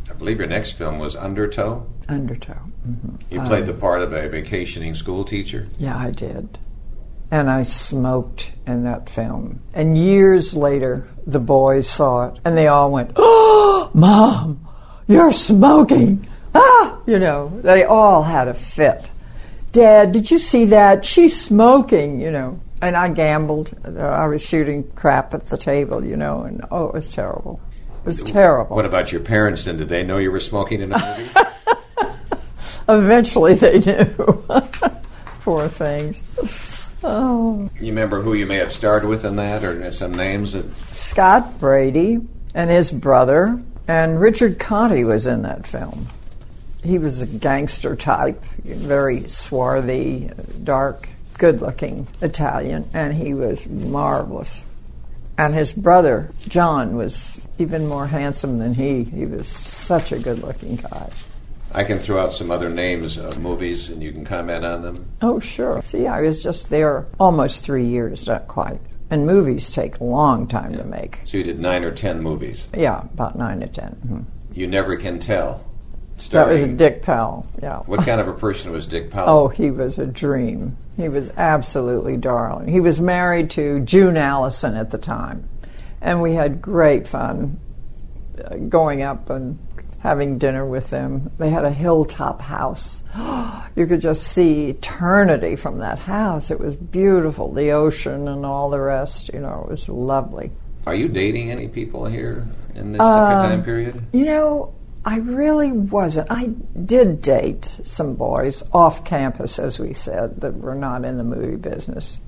I believe your next film was Undertow. Undertow. Mm-hmm. You played the part of a vacationing school teacher. Yeah, I did. And I smoked in that film. And years later, the boys saw it, and they all went, "Oh, Mom, you're smoking!" Ah! You know, they all had a fit. "Dad, did you see that? She's smoking," you know. And I gambled. I was shooting crap at the table, you know, and it was terrible. It was terrible. What about your parents, then? Did they know you were smoking in a movie? Eventually they knew. Poor things. Oh. You remember who you may have starred with in that, or some names? Scott Brady and his brother, and Richard Conte was in that film. He was a gangster type, very swarthy, dark, good-looking Italian, and he was marvelous. And his brother, John, was even more handsome than he. He was such a good-looking guy. I can throw out some other names of movies, and you can comment on them. Oh, sure. See, I was just there almost 3 years, not quite. And movies take a long time to make. So you did 9 or 10 movies? Yeah, about 9 to 10. Mm-hmm. You Never Can Tell. That was Dick Powell, yeah. What kind of a person was Dick Powell? Oh, he was a dream. He was absolutely darling. He was married to June Allison at the time. And we had great fun going up and having dinner with them. They had a hilltop house. You could just see eternity from that house. It was beautiful, the ocean and all the rest. You know, it was lovely. Are you dating any people here in this time period? You know, I really wasn't. I did date some boys off campus, as we said, that were not in the movie business.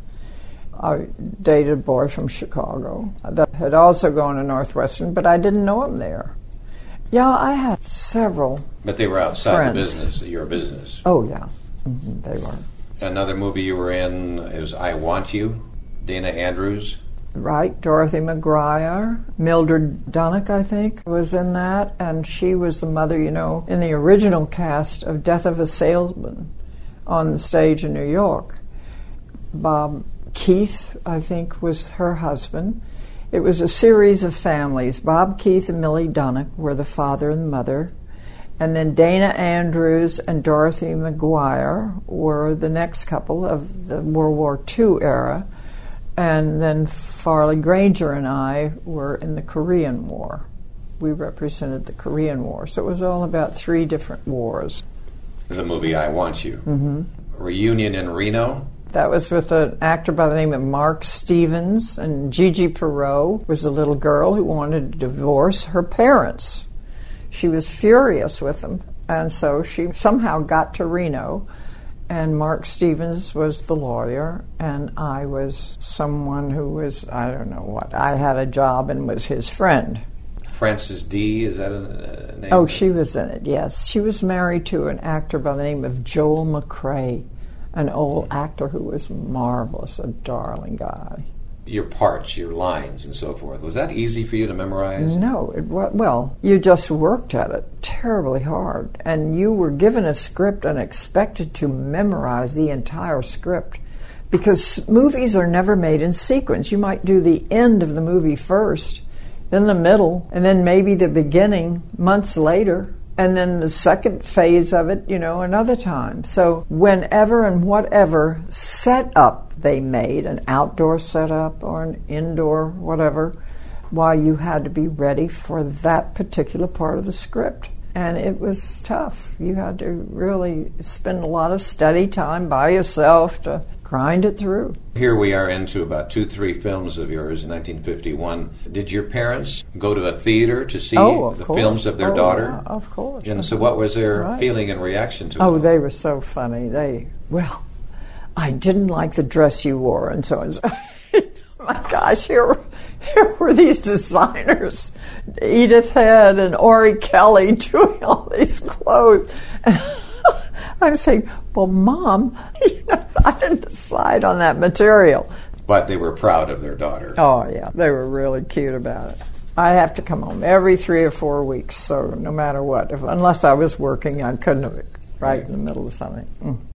I dated a boy from Chicago that had also gone to Northwestern, but I didn't know him there. Yeah, I had several. But they were outside friends. the business, your business. Oh, yeah. Mm-hmm, they were. Another movie you were in is I Want You, Dana Andrews. Right, Dorothy McGuire. Mildred Dunnock, I think, was in that, and she was the mother, you know, in the original cast of Death of a Salesman on the stage in New York. Bob Keith, I think, was her husband. It was a series of families. Bob Keith and Millie Dunnock were the father and mother, and then Dana Andrews and Dorothy McGuire were the next couple of the World War II era. And then Farley Granger and I were in the Korean War. We represented the Korean War. So it was all about 3 different wars. The movie I Want You. Mm-hmm. Reunion in Reno. That was with an actor by the name of Mark Stevens, and Gigi Perot was a little girl who wanted to divorce her parents. She was furious with them, and so she somehow got to Reno. And Mark Stevens was the lawyer, and I was someone who was, I don't know what. I had a job and was his friend. Frances D., is that a name? Oh, she was in it, yes. She was married to an actor by the name of Joel McCrea, an old actor who was marvelous, a darling guy. Your parts, your lines, and so forth. Was that easy for you to memorize? No. Well, you just worked at it terribly hard. And you were given a script and expected to memorize the entire script. Because movies are never made in sequence. You might do the end of the movie first, then the middle, and then maybe the beginning months later, and then the second phase of it, you know, another time. So whenever and whatever setup they made, an outdoor setup or an indoor whatever, why you had to be ready for that particular part of the script. And it was tough. You had to really spend a lot of study time by yourself to grind it through. Here we are into about 2-3 films of yours in 1951. Did your parents go to a theater to see the films of their daughter? Yeah, of course. And so what was their feeling and reaction to it? Oh, they were so funny. I didn't like the dress you wore, and so on. My gosh, here were these designers, Edith Head and Ori Kelly, doing all these clothes. And I'm saying, well, Mom, I didn't decide on that material. But they were proud of their daughter. Oh, yeah, they were really cute about it. I have to come home every 3 or 4 weeks, so no matter what. Unless I was working, I couldn't have it right in the middle of something.